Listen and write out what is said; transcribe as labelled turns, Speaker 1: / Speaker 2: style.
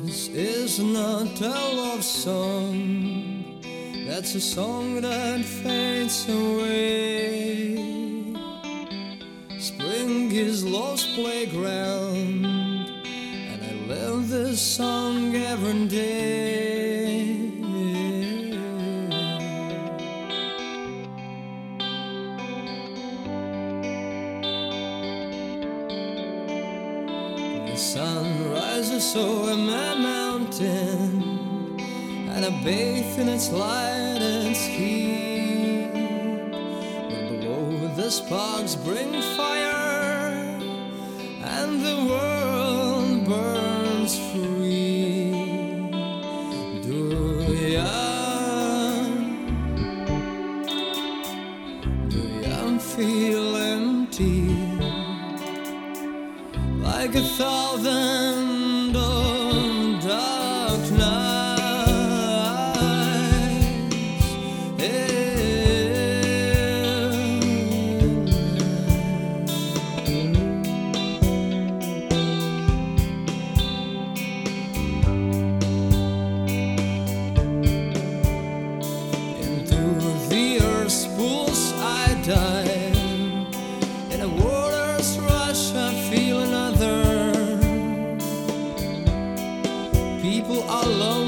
Speaker 1: Is not a love song, that's a song that fades away. Spring is love's playground, and I live this song every day. The sun rises over my mountain, and I bathe in its light and its heat. But below the sparks bring fire, and the world burns free. Do you feel empty? Like a thousand of dark nights, into the earth's pools I dive. In a water's rush I feel another. People are lonely.